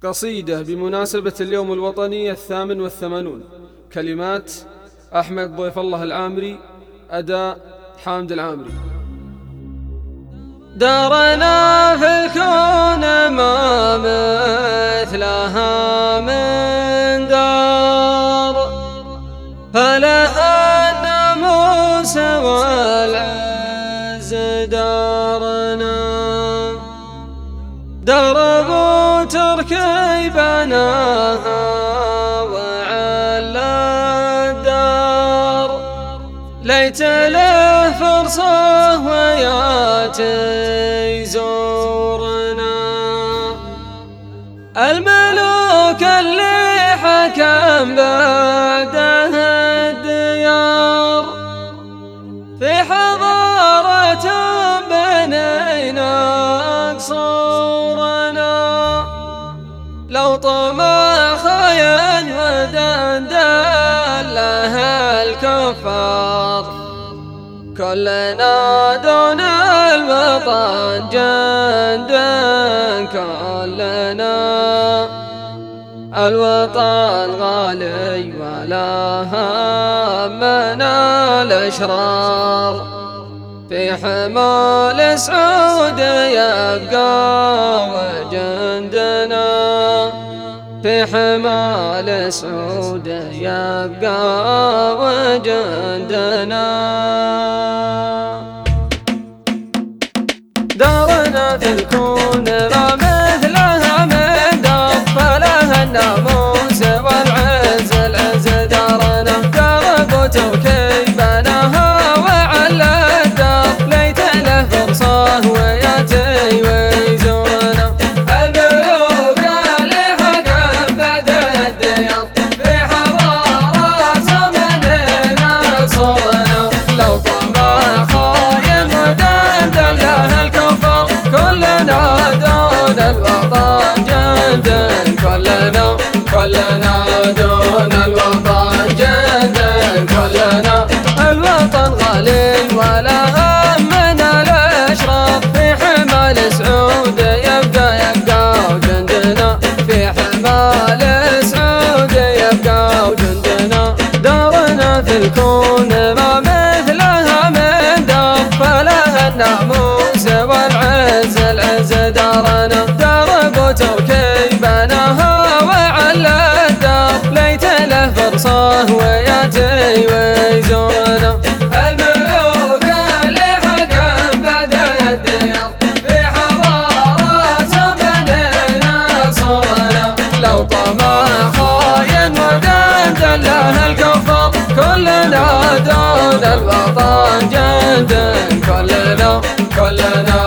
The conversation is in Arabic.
قصيدة بمناسبة اليوم الوطني 88. كلمات أحمد ضيف الله العامري، أداء حامد العامري. دارنا في الكون ما مثلها من دار، فلها الناموس والعز دارنا. درب تركي بناها وعلى الدار، ليت له فرصة وياتي يزورنا. الملوك اللي حكم بعده الديار، في حضارة بنينا قصورنا. لو طمع خاين ودندن له الكفار، كلنا دون الوطن جندا. كلنا الوطن غالي ولا همنا الأشرار، في حمال سعود يبقى وجندنا. في حمال سعود يبقى وجندنا. دارنا في الكون ما مثلها من دار، فلها الناموس والعز العز دارنا. درب تركي بناها وعلى الدار، ليت له فرصة وياتي ويزورنا. الملوك اللي حكم بعد الديار، في حضارة بنينا قصورنا. لو طمع خاين ودندن له الكفار، كلنا دون الوطن جندا. كلنا دون الوطن جندا. كلنا الوطن غالي ولا همنا الأشرار، في حمال سعود يبقى وجندنا. في حمال سعود يبقى وجندنا. دارنا في الكون ما مثلها من دار، فلها الناموس والعز العز دارنا. درب تركي بناها وعلى الدار، ليت له فرصة وياتي ويزورنا. الملوك اللي حكم بعد الديار، في حضارة بنينا قصورنا. لو طمع خاين ودندن له الكفار، كلنا دون الوطن جندا. كلنا